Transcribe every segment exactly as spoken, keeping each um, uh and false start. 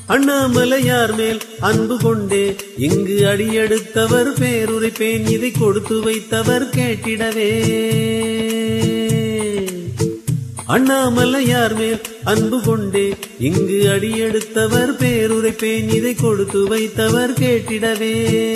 அண்ணாமலையார் மேல் அன்பு கொண்டே இங்கு அடியெடுத்தவர் பேருரைப்பேன் இதை கொடுத்து வைத்தவர் கேட்டிடவே. அண்ணாமலையார் மேல் அன்பு கொண்டே இங்கு அடியெடுத்தவர் பேருரைப்பேன் இதை கொடுத்து வைத்தவர் கேட்டிடவே.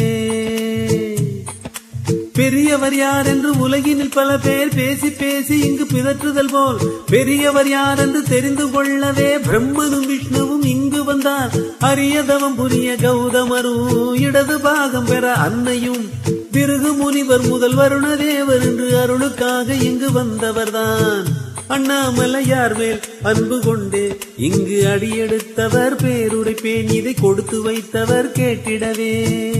பெரியவர் யார் என்று உலகினில் பல பேர் பேசி பேசி இங்கு பிதற்றுதல் போல் பெரியவர் யார் என்று தெரிந்து கொள்ளவே பிரம்மனும் விஷ்ணுவும் இங்கு வந்தார். அரியதவம் புரிய கௌதமரும் இடது பாகம் பெற அன்னையும் பிறகு முனிவர் முதல் வருணதேவர் என்று அருளுக்காக இங்கு வந்தவர்தான். அண்ணாமலையார் மேல் அன்பு கொண்டு இங்கு அடியெடுத்தவர் பேருரைப்பேன் இதை கொடுத்து வைத்தவர் கேட்டிடவே.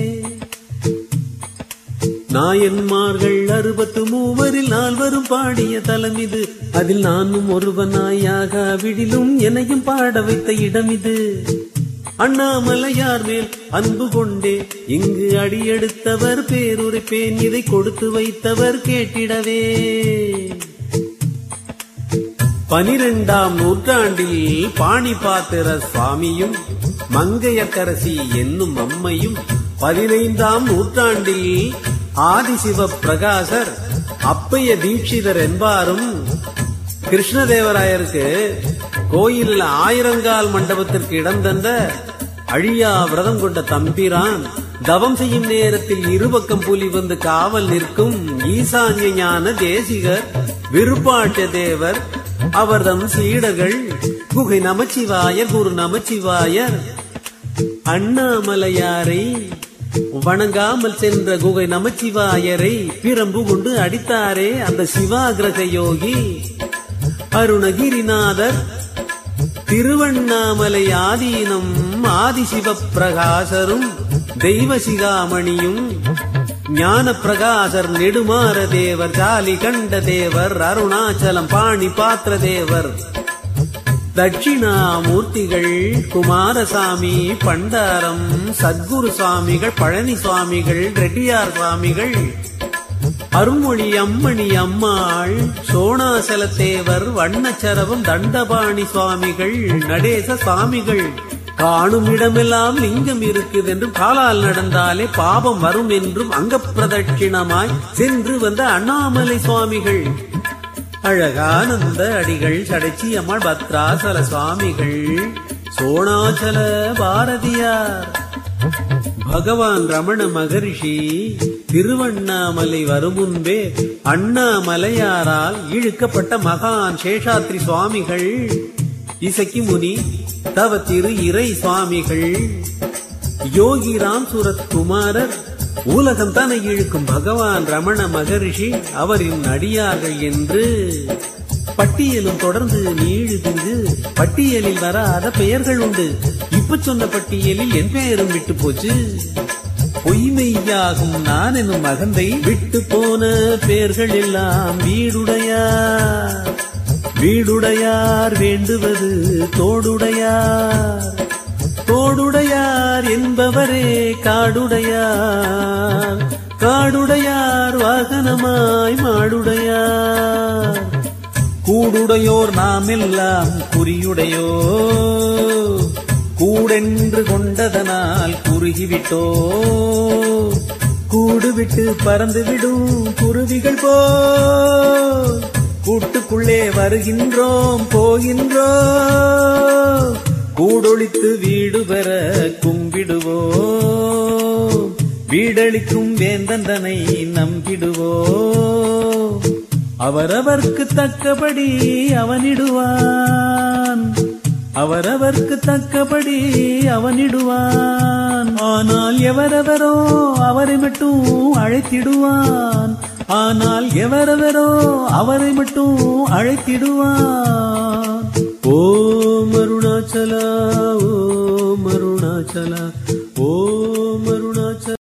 நாயன்மார்கள் அறுபத்து மூவரில் நால்வரும் பாடிய தலம் இது. அதில் நானும் ஒருவனாயாக விடிலும் என்னையும் பாட வைத்த இடம் இது. அண்ணாமலையார் மேல் அன்பு கொண்டே இங்கு அடியெடுத்தவர் பேருரைப்பேன் இதை கொடுத்து வைத்தவர் கேட்டிடவே. பனிரெண்டாம் நூற்றாண்டில் பாணிபாத்திர சுவாமியும் மங்கையர்க்கரசி என்னும் அம்மையும், பதினைந்தாம் நூற்றாண்டில் ஆதிசிவ பிரகாசர் அப்பைய தீட்சிதர் என்பாரும் கிருஷ்ணதேவராயருக்கு கோயிலில் ஆயிரங்கால் மண்டபத்திற்கு இடம் தந்த அழியா விரதம் கொண்ட தம்பிரான் தவம் செய்யும் நேரத்தில் இருபக்கம் புலி வந்து காவல் நிற்கும் ஈசான்ய ஞான தேசிகர் விருப்பாட்ச தேவர் அவர்தம் சீடர்கள் குகை நமச்சிவாயர் குரு நமச்சிவாயர் அண்ணாமலையாரை வணங்காமல் சென்ற குகை நமச்சிவாயரை பிரம்பு கொண்டு அடித்தாரே அந்த சிவாகிரக யோகி அருணகிரிநாதர். திருவண்ணாமலை ஆதீனம் ஆதிசிவ பிரகாசரும் தெய்வ சிகாமணியும் ஞான பிரகாசர் நெடுமாற தேவர் ஜாலி கண்ட தேவர் அருணாச்சலம் பாணி பாத்திர தேவர் தட்சிணாமூர்த்திகள் குமாரசாமி பண்டாரம் சத்குரு சுவாமிகள் பழனி சுவாமிகள் ரெட்டியார் சுவாமிகள் அருள்மொழி அம்மணி அம்மாள் சோணாசலத்தேவர் வண்ணச்சரவம் தண்டபாணி சுவாமிகள் நடேச சுவாமிகள். காணும் இடமெல்லாம் லிங்கம் இருக்குது என்றும் காலால் நடந்தாலே பாபம் வரும் என்றும் அங்க பிரதட்சிணமாய் சென்று வந்த அண்ணாமலை சுவாமிகள், அழகானந்த அடிகள், சடைச்சி அம்மாள், பத்ராசல சுவாமிகள், சோணாச்சல பாரதியார், பகவான் ரமண மகரிஷி திருவண்ணாமலை வரும் முன்பே அண்ணாமலையாரால் இழுக்கப்பட்ட மகான் சேஷாத்ரி சுவாமிகள், இசக்கி முனி தவ திரு இறை சுவாமிகள், யோகி ராம் சூரத் குமாரர், உலகம் தன்னை இழுக்கும் பகவான் ரமண மகரிஷி அவரின் அடியார்கள் என்று பட்டியலும் தொடர்ந்து நீழுது. பட்டியலில் வராத பெயர்கள் உண்டு. இப்ப சொன்ன பட்டியலில் என் பெயரும் விட்டு போச்சு. பொய்மையாகும் நான் என்னும் மகந்தை விட்டு போன பெயர்கள் எல்லாம் வீடுடையார். வீடுடையார் வேண்டுவது தோடுடையார். தோடுடையார் என்பவரே காடுடையார். காடுடையார் வாகனமாய் மாடுடையார். கூடுடையோர் நாம் எல்லாம் குறியுடையோ, கூடென்று கொண்டதனால் குறுகிவிட்டோ. கூடு விட்டு பறந்து விடும் குருவிகள் போ, கூட்டுக்குள்ளே வருகின்றோம் போகின்றோம். கூடொழித்து வீடு பெற கும்பிடுவோம். வீடளிக்கும் வேந்தந்தனை நம்பிடுவோம். அவரவர்க்கு தக்கபடி அவனிடுவான். அவரவர்க்கு தக்கபடி அவனிடுவான். ஆனால் எவரவரோ அவரை மட்டும் அழைத்திடுவான். ஆனால் எவரவரோ அவரை மட்டும் அழைத்திடுவான். ஓம் அருணாச்சலா, ஓம் அருணாச்சலா, ஓம்